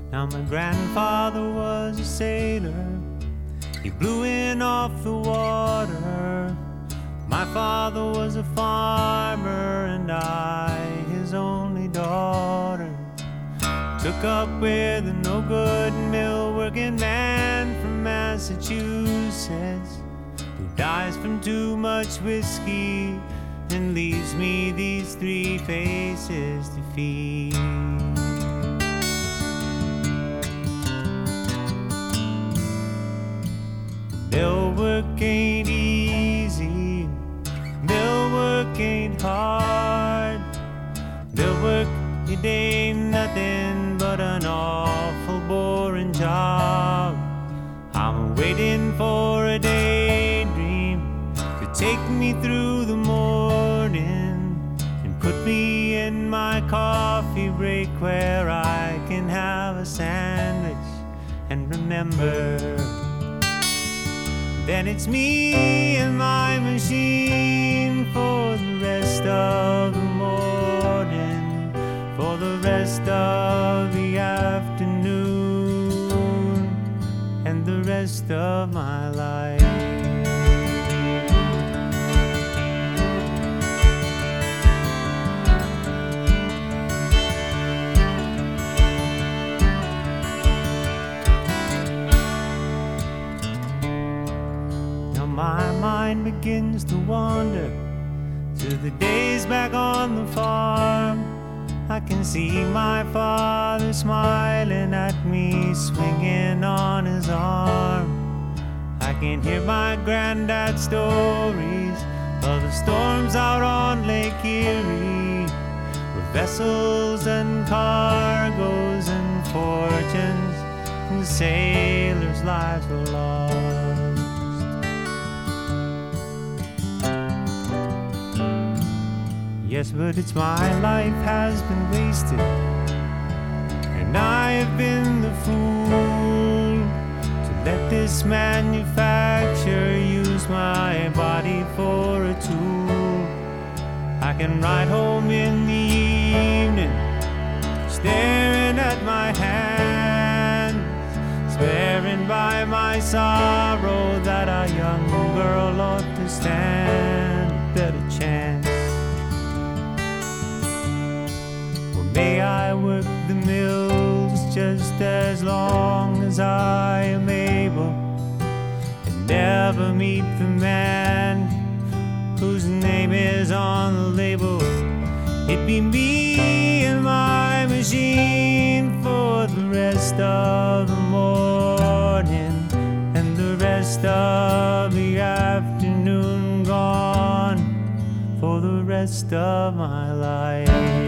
Now my grandfather was a sailor, he blew in off the water. My father was a farmer and I, his only daughter, took up with a no-good mill-working man from Massachusetts, who dies from too much whiskey and leaves me these three faces to feed. Mill work ain't easy, mill work ain't hard. Mill work, it ain't nothing but an awful boring job. I'm waiting for a daydream to take me through the morning and put me in my coffee break where I can have a sandwich and remember. Then it's me and my machine for the rest of the morning, for the rest of the afternoon, and the rest of my life. My mind begins to wander to the days back on the farm. I can see my father smiling at me, swinging on his arm. I can hear my granddad's stories of the storms out on Lake Erie, where vessels and cargoes and fortunes and sailors' lives were lost. Yes, but it's my life has been wasted, and I have been the fool to let this manufacturer use my body for a tool. I can ride home in the evening, staring at my hands, swearing by my sorrow that a young girl ought to stand a better chance. May I work the mills just as long as I am able, and never meet the man whose name is on the label. It'd be me and my machine for the rest of the morning and the rest of the afternoon, gone for the rest of my life.